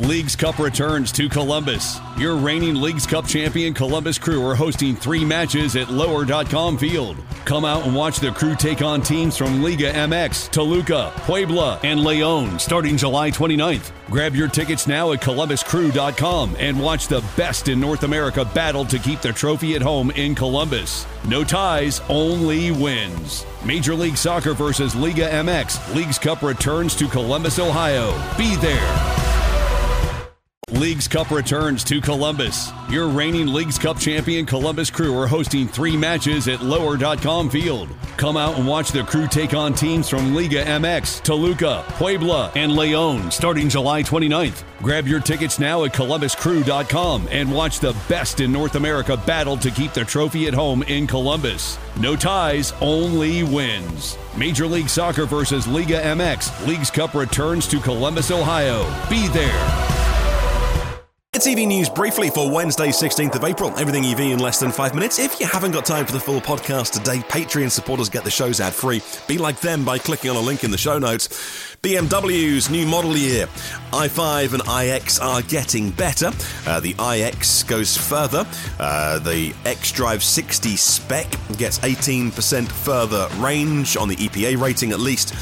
Leagues Cup returns to Columbus. Your reigning Leagues Cup champion Columbus Crew are hosting 3 matches at Lower.com Field. Come out and watch the Crew take on teams from Liga MX, Toluca, Puebla, and León starting July 29th. Grab your tickets now at ColumbusCrew.com and watch the best in North America battle to keep the trophy at home in Columbus. No ties, only wins. Major League Soccer versus Liga MX. Leagues Cup returns to Columbus, Ohio. Be there. Leagues Cup returns to Columbus. Your reigning Leagues Cup champion Columbus Crew are hosting 3 matches at Lower.com Field. Come out and watch the Crew take on teams from Liga MX, Toluca, Puebla, and León starting July 29th. Grab your tickets now at ColumbusCrew.com and watch the best in North America battle to keep the trophy at home in Columbus. No ties, only wins. Major League Soccer versus Liga MX. Leagues Cup returns to Columbus, Ohio. Be there. It's EV News briefly for Wednesday, 16th of April. Everything EV in less than 5 minutes. If you haven't got time for the full podcast today, Patreon supporters get the shows ad-free. Be like them by clicking on a link in the show notes. BMW's new model year. i5 and iX are getting better. The iX goes further. The xDrive 60 spec gets 18% further range on the EPA rating, at least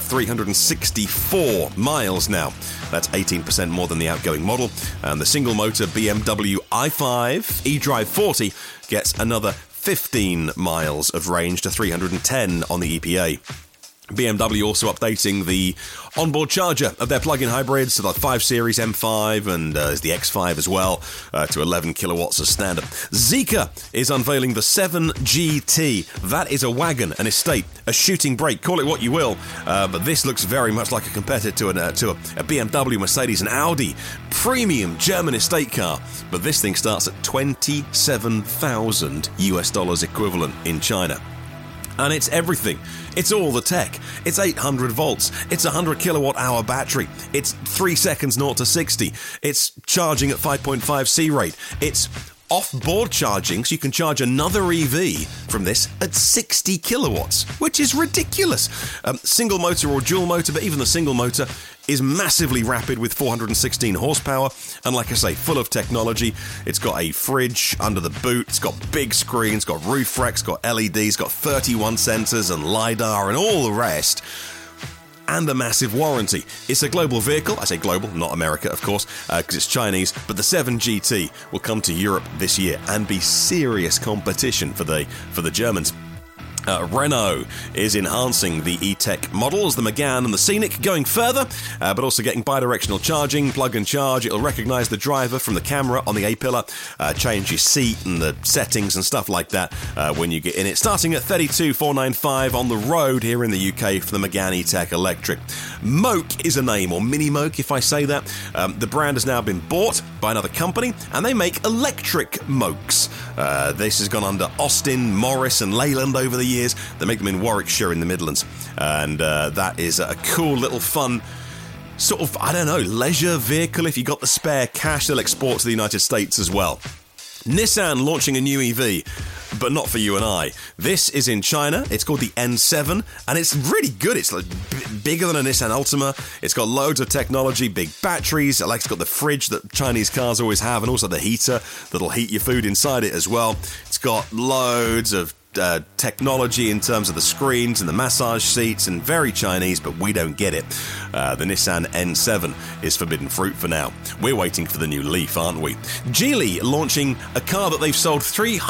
364 miles now. That's 18% more than the outgoing model. And the single-motor BMW i5 eDrive 40 gets another 15 miles of range to 310 on the EPA. BMW also updating the onboard charger of their plug-in hybrids, so the 5 Series M5 and the X5 as well, to 11 kilowatts as standard. Zeekr is unveiling the 7 GT. That is a wagon, an estate, a shooting brake, call it what you will, but this looks very much like a competitor to a BMW, Mercedes and Audi premium German estate car, but this thing starts at $27,000 US equivalent in China. And it's everything. It's all the tech. It's 800 volts. It's a 100 kilowatt hour battery. It's 3 seconds 0 to 60. It's charging at 5.5 C rate. It's off-board charging, so you can charge another EV from this at 60 kilowatts, which is ridiculous. Single motor or dual motor, but even the single motor is massively rapid with 416 horsepower, and like I say, full of technology. It's got a fridge under the boot, it's got big screens, got roof racks, got LEDs, got 31 sensors and LiDAR and all the rest, and a massive warranty. It's a global vehicle. I say global, not America, of course, because it's Chinese, but the 7 GT will come to Europe this year and be serious competition for the Germans. Renault is enhancing the E-Tech models, the Megane and the Scenic, going further, but also getting bidirectional charging, plug and charge. It'll recognise the driver from the camera on the A-pillar, change your seat and the settings and stuff like that when you get in it. Starting at $32,495 on the road here in the UK for the Megane E-Tech Electric. Moke is a name, or Mini Moke if I say that. The brand has now been bought by another company, and they make electric Mokes. This has gone under Austin, Morris and Leyland over the years. They make them in Warwickshire in the Midlands, and that is a cool little fun sort of, I don't know, leisure vehicle. If you got the spare cash, they'll export to the United States as well. Nissan launching a new EV, but not for you and I. This is in China. It's called the N7, and it's really good. It's like bigger than a Nissan Altima. It's got loads of technology, big batteries. It's got the fridge that Chinese cars always have, and also the heater that'll heat your food inside it as well. It's got loads of technology in terms of the screens and the massage seats, and very Chinese, but we don't get it. The Nissan N7 is forbidden fruit for now. We're waiting for the new Leaf, aren't we? Geely launching a car that they've sold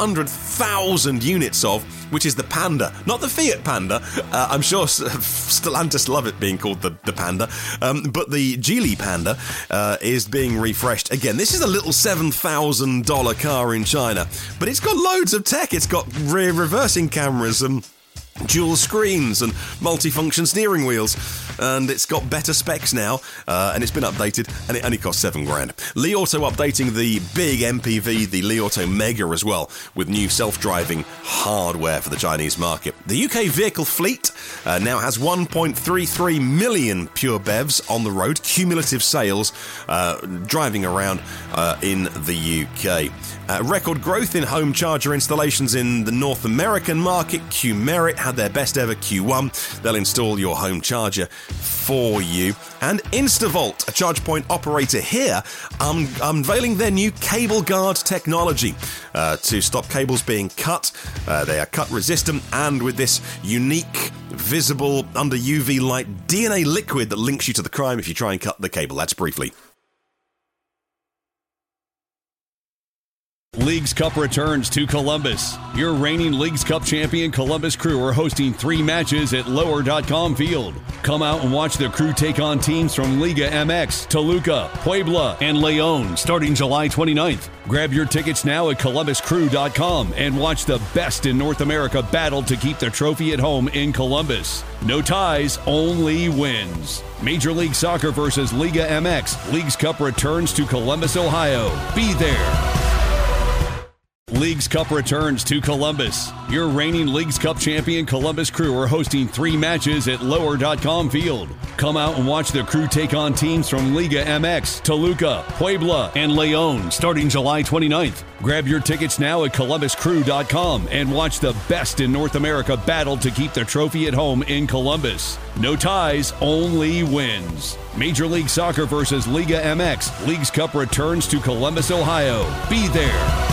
300,000 units of, which is the Panda, not the Fiat Panda. I'm sure Stellantis love it being called the Panda, but the Geely Panda is being refreshed again. This is a little $7,000 car in China, but it's got loads of tech. It's got rear reversing cameras and dual screens and multifunction steering wheels, and it's got better specs now, and it's been updated, and it only costs $7,000. Li Auto updating the big MPV, the Li Auto Mega, as well, with new self-driving hardware for the Chinese market. The UK vehicle fleet now has 1.33 million pure BEVs on the road, cumulative sales driving around in the UK. Record growth in home charger installations in the North American market. Qmerit had their best ever Q1. They'll install your home charger for you. And InstaVolt, a charge point operator here, unveiling their new cable guard technology to stop cables being cut. They are cut resistant, and with this unique, visible, under UV light DNA liquid that links you to the crime if you try and cut the cable. That's briefly. Leagues Cup returns to Columbus. Your reigning Leagues Cup champion Columbus Crew are hosting 3 matches at Lower.com Field. Come out and watch the Crew take on teams from Liga MX, Toluca, Puebla, and Leon starting July 29th. Grab your tickets now at ColumbusCrew.com and watch the best in North America battle to keep the trophy at home in Columbus. No ties, only wins. Major League Soccer versus Liga MX. Leagues Cup returns to Columbus, Ohio. Be there. Leagues Cup returns to Columbus. Your reigning Leagues Cup champion Columbus Crew are hosting 3 matches at Lower.com Field. Come out and watch the Crew take on teams from Liga MX, Toluca, Puebla, and Leon starting July 29th. Grab your tickets now at ColumbusCrew.com and watch the best in North America battle to keep the trophy at home in Columbus. No ties, only wins. Major League Soccer versus Liga MX. Leagues Cup returns to Columbus, Ohio. Be there.